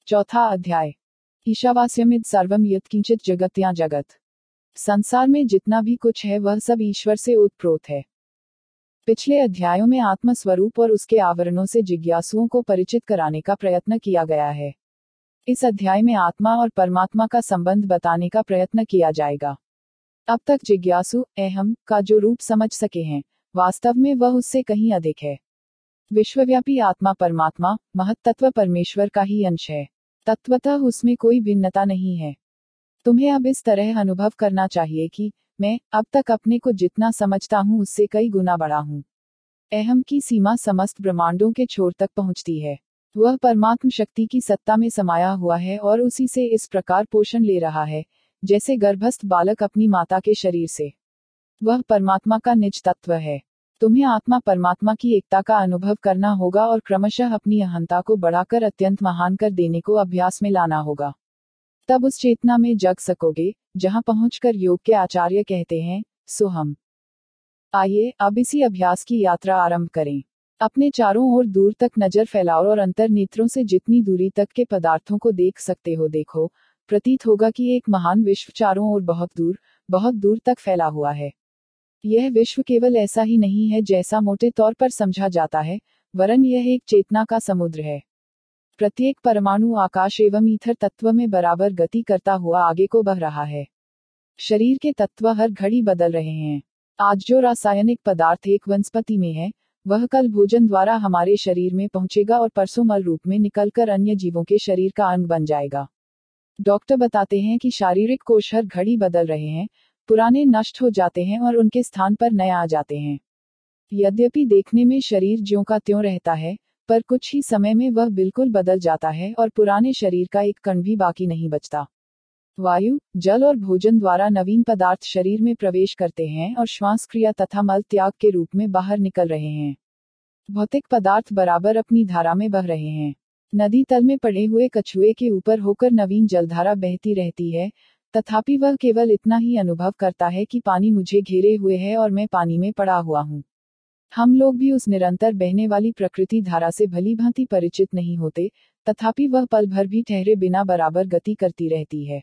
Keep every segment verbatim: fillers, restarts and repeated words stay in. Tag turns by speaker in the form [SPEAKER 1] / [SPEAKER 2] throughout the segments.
[SPEAKER 1] चौथा अध्याय। ईशावास्यमिद सर्वम यत्किंचित जगत्या जगत। संसार में जितना भी कुछ है वह सब ईश्वर से उत्प्रोत है। पिछले अध्यायों में आत्म स्वरूप और उसके आवरणों से जिज्ञासुओं को परिचित कराने का प्रयत्न किया गया है। इस अध्याय में आत्मा और परमात्मा का संबंध बताने का प्रयत्न किया जाएगा। अब तक जिज्ञासु अहम का जो रूप समझ सके हैं, वास्तव में वह उससे कहीं अधिक है। विश्वव्यापी आत्मा परमात्मा, महत्तत्व परमेश्वर का ही अंश है। तत्वतः उसमें कोई भिन्नता नहीं है। तुम्हें अब इस तरह अनुभव करना चाहिए कि मैं अब तक अपने को जितना समझता हूँ उससे कई गुना बड़ा हूँ। अहम की सीमा समस्त ब्रह्मांडों के छोर तक पहुँचती है। वह परमात्म शक्ति की सत्ता में समाया हुआ है और उसी से इस प्रकार पोषण ले रहा है, जैसे गर्भस्थ बालक अपनी माता के शरीर से। वह परमात्मा का निज तत्व है। तुम्हें आत्मा परमात्मा की एकता का अनुभव करना होगा और क्रमशः अपनी अहंता को बढ़ाकर अत्यंत महान कर देने को अभ्यास में लाना होगा। तब उस चेतना में जग सकोगे, जहां पहुंचकर योग के आचार्य कहते हैं, सो हम। आइए अब इसी अभ्यास की यात्रा आरंभ करें। अपने चारों ओर दूर तक नजर फैलाओ और अंतर नेत्रों से जितनी दूरी तक के पदार्थों को देख सकते हो देखो। प्रतीत होगा कि एक महान विश्व चारों ओर बहुत दूर, बहुत दूर तक फैला हुआ है। यह विश्व केवल ऐसा ही नहीं है जैसा मोटे तौर पर समझा जाता है, वरन यह एक चेतना का समुद्र है। प्रत्येक परमाणु आकाश एवं ईथर तत्व में बराबर गति करता हुआ आगे को बढ़ रहा है। शरीर के तत्व हर घड़ी बदल रहे हैं। आज जो रासायनिक पदार्थ एक वनस्पति में है, वह कल भोजन द्वारा हमारे शरीर में पहुंचेगा और परसों मल रूप में निकलकर अन्य जीवों के शरीर का अंग बन जाएगा। डॉक्टर बताते हैं कि शारीरिक कोश हर घड़ी बदल रहे हैं, पुराने नष्ट हो जाते हैं और उनके स्थान पर नए आ जाते हैं। यद्यपि देखने में शरीर ज्यों का त्यों रहता है, पर कुछ ही समय में वह बिल्कुल बदल जाता है और पुराने शरीर का एक कण भी बाकी नहीं बचता। वायु, जल और भोजन द्वारा नवीन पदार्थ शरीर में प्रवेश करते हैं और श्वास क्रिया तथा मल त्याग के रूप में बाहर निकल रहे हैं। भौतिक पदार्थ बराबर अपनी धारा में बह रहे हैं। नदी तल में पड़े हुए कछुए के ऊपर होकर नवीन जलधारा बहती रहती है, तथापि वह केवल इतना ही अनुभव करता है कि पानी मुझे घेरे हुए है और मैं पानी में पड़ा हुआ हूँ। हम लोग भी उस निरंतर बहने वाली प्रकृति धारा से भली भांति परिचित नहीं होते, तथापि वह पल भर भी ठहरे बिना बराबर गति करती रहती है।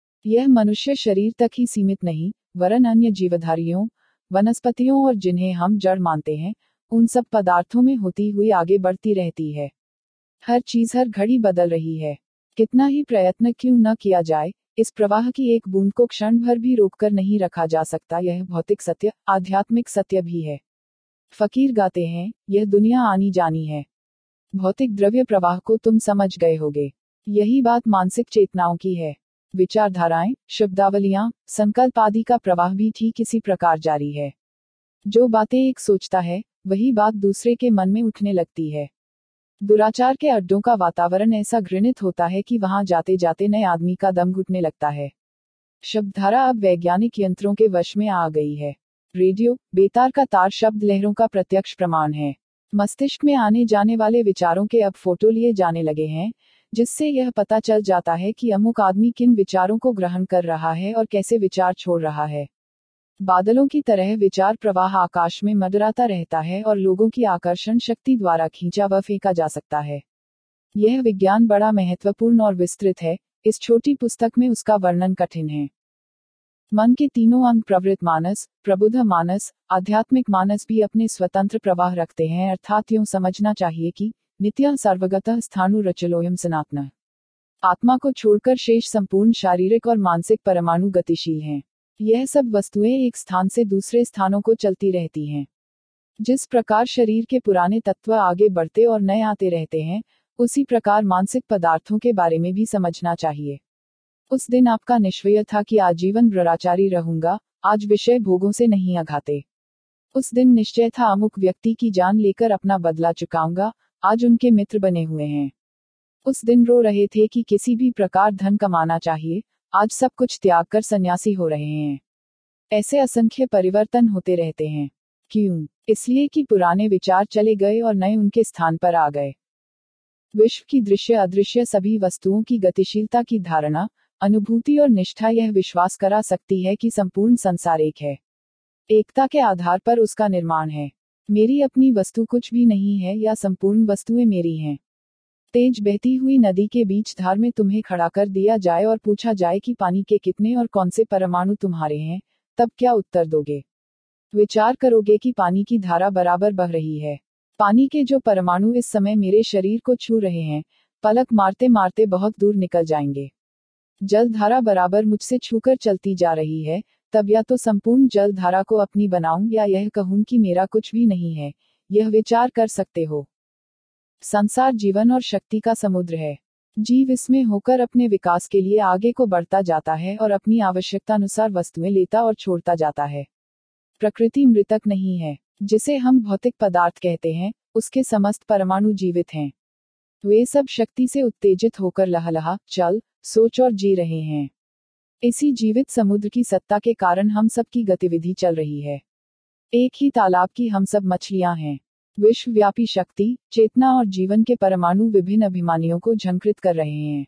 [SPEAKER 1] यह मनुष्य शरीर तक ही सीमित नहीं, वरन अन्य जीवधारियों, वनस्पतियों और जिन्हें हम जड़ मानते हैं, उन सब पदार्थों में होती हुई आगे बढ़ती रहती है। हर चीज हर घड़ी बदल रही है। कितना ही प्रयत्न क्यों न किया जाए, इस प्रवाह की एक बूंद को क्षण भर भी रोककर नहीं रखा जा सकता। यह भौतिक सत्य, आध्यात्मिक सत्य भी है। फकीर गाते हैं, यह दुनिया आनी जानी है। भौतिक द्रव्य प्रवाह को तुम समझ गए होगे। यही बात मानसिक चेतनाओं की है। विचारधाराएं, शब्दावलियां, संकल्प आदि का प्रवाह भी ठीक इसी प्रकार जारी है। जो बातें एक सोचता है, वही बात दूसरे के मन में उठने लगती है। दुराचार के अड्डों का वातावरण ऐसा घृणित होता है कि वहां जाते जाते नए आदमी का दम घुटने लगता है। शब्दधारा अब वैज्ञानिक यंत्रों के वश में आ गई है। रेडियो, बेतार का तार शब्द लहरों का प्रत्यक्ष प्रमाण है। मस्तिष्क में आने जाने वाले विचारों के अब फोटो लिए जाने लगे हैं, जिससे यह पता चल जाता है कि अमुक आदमी किन विचारों को ग्रहण कर रहा है और कैसे विचार छोड़ रहा है। बादलों की तरह विचार प्रवाह आकाश में मंडराता रहता है और लोगों की आकर्षण शक्ति द्वारा खींचा व फेंका जा सकता है। यह विज्ञान बड़ा महत्वपूर्ण और विस्तृत है, इस छोटी पुस्तक में उसका वर्णन कठिन है। मन के तीनों अंग प्रवृत्त मानस, प्रबुद्ध मानस, आध्यात्मिक मानस भी अपने स्वतंत्र प्रवाह रखते हैं, अर्थात यूं समझना चाहिए कि नित्य सर्वगतः स्थाणु रचलोयम सनातन। आत्मा को छोड़कर शेष संपूर्ण शारीरिक और मानसिक परमाणु गतिशील हैं। यह सब वस्तुएं एक स्थान से दूसरे स्थानों को चलती रहती हैं। जिस प्रकार शरीर के पुराने तत्व आगे बढ़ते और नए आते रहते हैं, उसी प्रकार मानसिक पदार्थों के बारे में भी समझना चाहिए। उस दिन आपका निश्चय था कि आजीवन ब्रह्मचारी रहूंगा, आज विषय भोगों से नहीं अघाते। उस दिन निश्चय था अमुक व्यक्ति की जान लेकर अपना बदला चुकाऊंगा, आज उनके मित्र बने हुए हैं। उस दिन रो रहे थे कि किसी भी प्रकार धन कमाना चाहिए, आज सब कुछ त्याग कर सन्यासी हो रहे हैं। ऐसे असंख्य परिवर्तन होते रहते हैं। क्यों? इसलिए कि पुराने विचार चले गए और नए उनके स्थान पर आ गए। विश्व की दृश्य अदृश्य सभी वस्तुओं की गतिशीलता की धारणा, अनुभूति और निष्ठा यह विश्वास करा सकती है कि संपूर्ण संसार एक है। एकता के आधार पर उसका निर्माण है। मेरी अपनी वस्तु कुछ भी नहीं है या संपूर्ण वस्तुएं मेरी हैं। तेज बहती हुई नदी के बीच धार में तुम्हें खड़ा कर दिया जाए और पूछा जाए कि पानी के कितने और कौन से परमाणु तुम्हारे हैं, तब क्या उत्तर दोगे? विचार करोगे कि पानी की धारा बराबर बह रही है। पानी के जो परमाणु इस समय मेरे शरीर को छू रहे हैं, पलक मारते मारते बहुत दूर निकल जाएंगे। जल धारा बराबर मुझसे छूकर चलती जा रही है, तब या तो संपूर्ण जल धारा को अपनी बनाऊं या यह कहूं कि मेरा कुछ भी नहीं है। यह विचार कर सकते हो। संसार जीवन और शक्ति का समुद्र है। जीव इसमें होकर अपने विकास के लिए आगे को बढ़ता जाता है और अपनी आवश्यकतानुसार वस्तुएं लेता और छोड़ता जाता है। प्रकृति मृतक नहीं है। जिसे हम भौतिक पदार्थ कहते हैं, उसके समस्त परमाणु जीवित हैं। वे सब शक्ति से उत्तेजित होकर लहलहा, चल, सोच और जी रहे हैं। इसी जीवित समुद्र की सत्ता के कारण हम सब की गतिविधि चल रही है। एक ही तालाब की हम सब मछलियां हैं। विश्वव्यापी शक्ति, चेतना और जीवन के परमाणु विभिन्न अभिमानियों को झंकृत कर रहे हैं।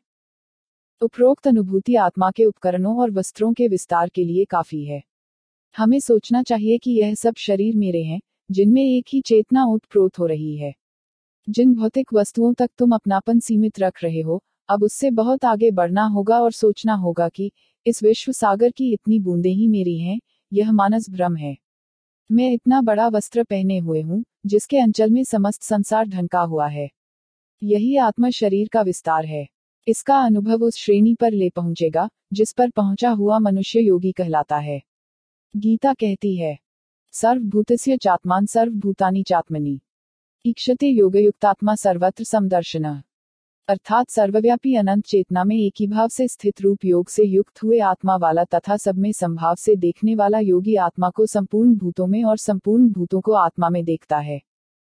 [SPEAKER 1] उपरोक्त अनुभूति आत्मा के उपकरणों और वस्त्रों के विस्तार के लिए काफी है। हमें सोचना चाहिए कि यह सब शरीर मेरे हैं, जिनमें एक ही चेतना ओतप्रोत हो रही है। जिन भौतिक वस्तुओं तक तुम अपनापन सीमित रख रहे हो, अब उससे बहुत आगे बढ़ना होगा और सोचना होगा कि इस विश्व सागर की इतनी बूंदें ही मेरी हैं। यह मानस भ्रम है। मैं इतना बड़ा वस्त्र पहने हुए हूँ, जिसके अंचल में समस्त संसार ढंका हुआ है। यही आत्मा शरीर का विस्तार है। इसका अनुभव उस श्रेणी पर ले पहुंचेगा, जिस पर पहुंचा हुआ मनुष्य योगी कहलाता है। गीता कहती है, सर्वभूतस्य चात्मान सर्वभूतानि चात्मनि ईक्षते योगयुक्तात्मा सर्वत्र समदर्शनः। अर्थात सर्वव्यापी अनंत चेतना में एक ही भाव से स्थित रूप योग से युक्त हुए आत्मा वाला तथा सब में संभाव से देखने वाला योगी आत्मा को संपूर्ण भूतों में और संपूर्ण भूतों को आत्मा में देखता है।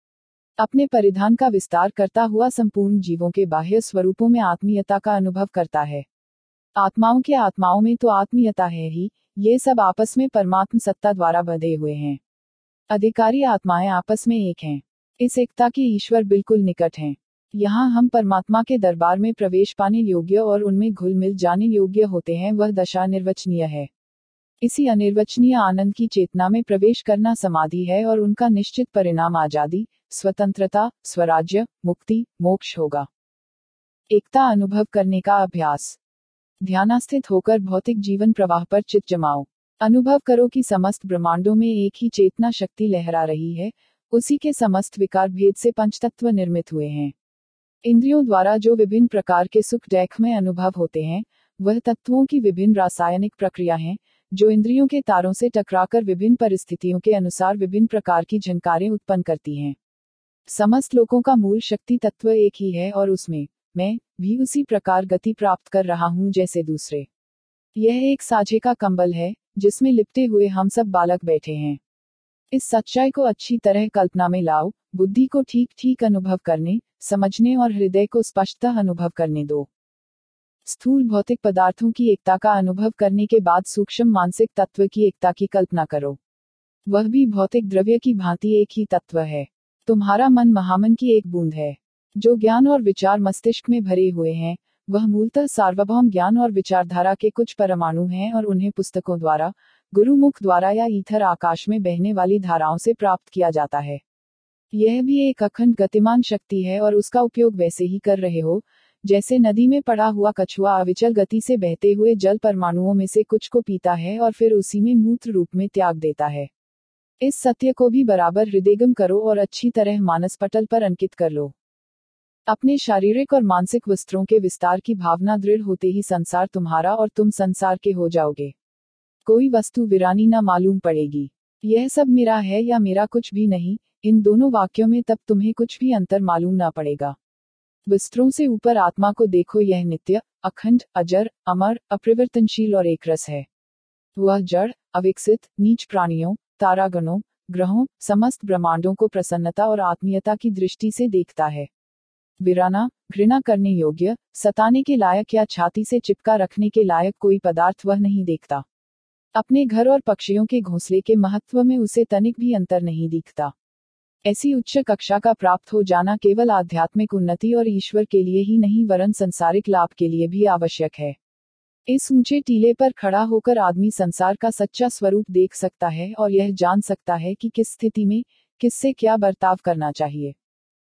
[SPEAKER 1] अपने परिधान का विस्तार करता हुआ संपूर्ण जीवों के बाह्य स्वरूपों में आत्मीयता का अनुभव करता है। आत्माओं के आत्माओं में तो आत्मीयता है ही, ये सब आपस में परमात्म सत्ता द्वारा बंधे हुए हैं। अधिकारी आत्माएं आपस में एक हैं। इस एकता के ईश्वर बिल्कुल निकट हैं। यहाँ हम परमात्मा के दरबार में प्रवेश पाने योग्य और उनमें घुल मिल जाने योग्य होते हैं। वह दशा निर्वचनीय है। इसी अनिर्वचनीय आनंद की चेतना में प्रवेश करना समाधि है और उनका निश्चित परिणाम आजादी, स्वतंत्रता, स्वराज्य, मुक्ति, मोक्ष होगा। एकता अनुभव करने का अभ्यास। ध्यानास्थित होकर भौतिक जीवन प्रवाह पर चित्त जमाओ। अनुभव करो कि समस्त ब्रह्मांडों में एक ही चेतना शक्ति लहरा रही है। उसी के समस्त विकार भेद से पंचतत्व निर्मित हुए हैं। इंद्रियों द्वारा जो विभिन्न प्रकार के सुख दुख में अनुभव होते हैं, वह तत्वों की विभिन्न रासायनिक प्रक्रिया हैं, जो इंद्रियों के तारों से टकराकर विभिन्न परिस्थितियों के अनुसार विभिन्न प्रकार की झंकारें उत्पन्न करती हैं। समस्त लोकों का मूल शक्ति तत्व एक ही है और उसमें मैं भी उसी प्रकार गति प्राप्त कर रहा हूं जैसे दूसरे। यह एक साझे का कंबल है, जिसमें लिपटे हुए हम सब बालक बैठे हैं। इस सच्चाई को अच्छी तरह कल्पना में लाओ, बुद्धि को ठीक ठीक अनुभव करने, समझने और हृदय को स्पष्टतः अनुभव करने दो। स्थूल भौतिक पदार्थों की एकता का अनुभव करने के बाद सूक्ष्म मानसिक तत्व की एकता की कल्पना करो। वह भी भौतिक द्रव्य की भांति एक ही तत्व है। तुम्हारा मन महामन की एक बूंद है। जो ज्ञान और विचार मस्तिष्क में भरे हुए हैं, वह मूलतः सार्वभौम ज्ञान और विचारधारा के कुछ परमाणु हैं और उन्हें पुस्तकों द्वारा, गुरुमुख द्वारा या ईथर आकाश में बहने वाली धाराओं से प्राप्त किया जाता है। यह भी एक अखंड गतिमान शक्ति है और उसका उपयोग वैसे ही कर रहे हो, जैसे नदी में पड़ा हुआ कछुआ अविचल गति से बहते हुए जल परमाणुओं में से कुछ को पीता है और फिर उसी में मूत्र रूप में त्याग देता है। इस सत्य को भी बराबर हृदयगम करो और अच्छी तरह मानस पटल पर अंकित कर लो। अपने शारीरिक और मानसिक वस्त्रों के विस्तार की भावना दृढ़ होते ही संसार तुम्हारा और तुम संसार के हो जाओगे। कोई वस्तु वीरानी ना मालूम पड़ेगी। यह सब मेरा है या मेरा कुछ भी नहीं, इन दोनों वाक्यों में तब तुम्हें कुछ भी अंतर मालूम ना पड़ेगा। वस्त्रों से ऊपर आत्मा को देखो। यह नित्य, अखंड, अजर, अमर, अपरिवर्तनशील और एक रस है। वह जड़, अविकसित, नीच प्राणियों, तारागणों, ग्रहों, समस्त ब्रह्मांडों को प्रसन्नता और आत्मीयता की दृष्टि से देखता है। वीराना, घृणा करने योग्य, सताने के लायक या छाती से चिपका रखने के लायक कोई पदार्थ वह नहीं देखता। अपने घर और पक्षियों के घोंसले के महत्व में उसे तनिक भी अंतर नहीं दिखता। ऐसी उच्च कक्षा का प्राप्त हो जाना केवल आध्यात्मिक उन्नति और ईश्वर के लिए ही नहीं वरन संसारिक लाभ के लिए भी आवश्यक है। इस ऊंचे टीले पर खड़ा होकर आदमी संसार का सच्चा स्वरूप देख सकता है और यह जान सकता है कि किस स्थिति में किससे क्या बर्ताव करना चाहिए।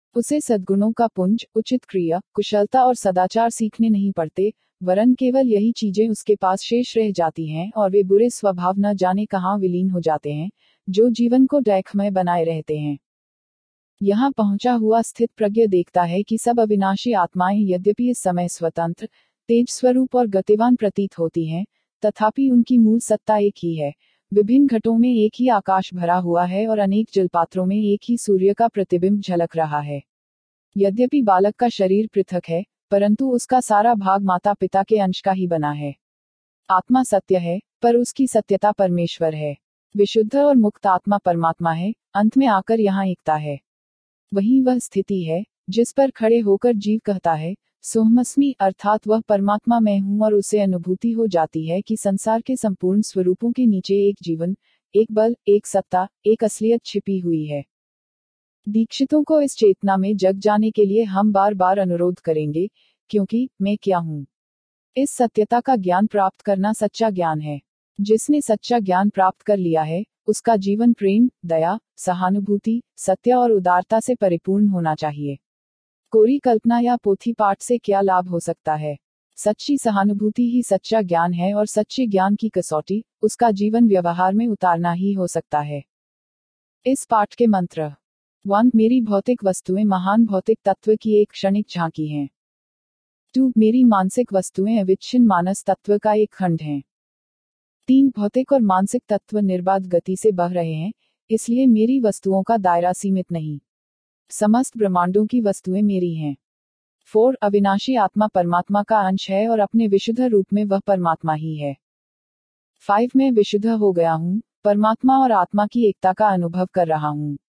[SPEAKER 1] उसे सद्गुणों का पुंज, उचित क्रिया, कुशलता और सदाचार सीखने नहीं पड़ते, वरन केवल यही चीजें उसके पास शेष रह जाती हैं और वे बुरे स्वभाव न जाने कहाँ विलीन हो जाते हैं, जो जीवन को डैखमय बनाए रहते हैं। यहाँ पहुंचा हुआ स्थित प्रज्ञ देखता है कि सब अविनाशी आत्माएं यद्यपि इस समय स्वतंत्र, तेज स्वरूप और गतिवान प्रतीत होती हैं, तथापि उनकी मूल सत्ता एक ही है। विभिन्न घटों में एक ही आकाश भरा हुआ है और अनेक जलपात्रों में एक ही सूर्य का प्रतिबिंब झलक रहा है। यद्यपि बालक का शरीर पृथक है, परंतु उसका सारा भाग माता पिता के अंश का ही बना है। आत्मा सत्य है, पर उसकी सत्यता परमेश्वर है। विशुद्ध और मुक्त आत्मा परमात्मा है, अंत में आकर यहाँ एकता है। वही वह स्थिति है जिस पर खड़े होकर जीव कहता है, सोहमस्मी, अर्थात वह परमात्मा मैं हूँ, और उसे अनुभूति हो जाती है कि संसार के संपूर्ण स्वरूपों के नीचे एक जीवन, एक बल, एक सत्ता, एक असलियत छिपी हुई है। दीक्षितों को इस चेतना में जग जाने के लिए हम बार बार अनुरोध करेंगे, क्योंकि मैं क्या हूँ। इस सत्यता का ज्ञान प्राप्त करना सच्चा ज्ञान है। जिसने सच्चा ज्ञान प्राप्त कर लिया है, उसका जीवन प्रेम, दया, सहानुभूति, सत्य और उदारता से परिपूर्ण होना चाहिए। कोरी कल्पना या पोथी पाठ से क्या लाभ हो सकता है। सच्ची सहानुभूति ही सच्चा ज्ञान है, और सच्चे ज्ञान की कसौटी उसका जीवन व्यवहार में उतारना ही हो सकता है। इस पाठ के मंत्र: वन, मेरी भौतिक वस्तुएं महान भौतिक तत्व की एक क्षणिक झांकी हैं। टू, मेरी मानसिक वस्तुएं अविच्छिन्न मानस तत्व का एक खंड हैं। तीन, भौतिक और मानसिक तत्व निर्बाध गति से बह रहे हैं, इसलिए मेरी वस्तुओं का दायरा सीमित नहीं। समस्त ब्रह्मांडों की वस्तुएं मेरी हैं। फोर, अविनाशी आत्मा परमात्मा का अंश है और अपने विशुद्ध रूप में वह परमात्मा ही है। फाइव, मैं विशुद्ध हो गया हूँ, परमात्मा और आत्मा की एकता का अनुभव कर रहा हूँ।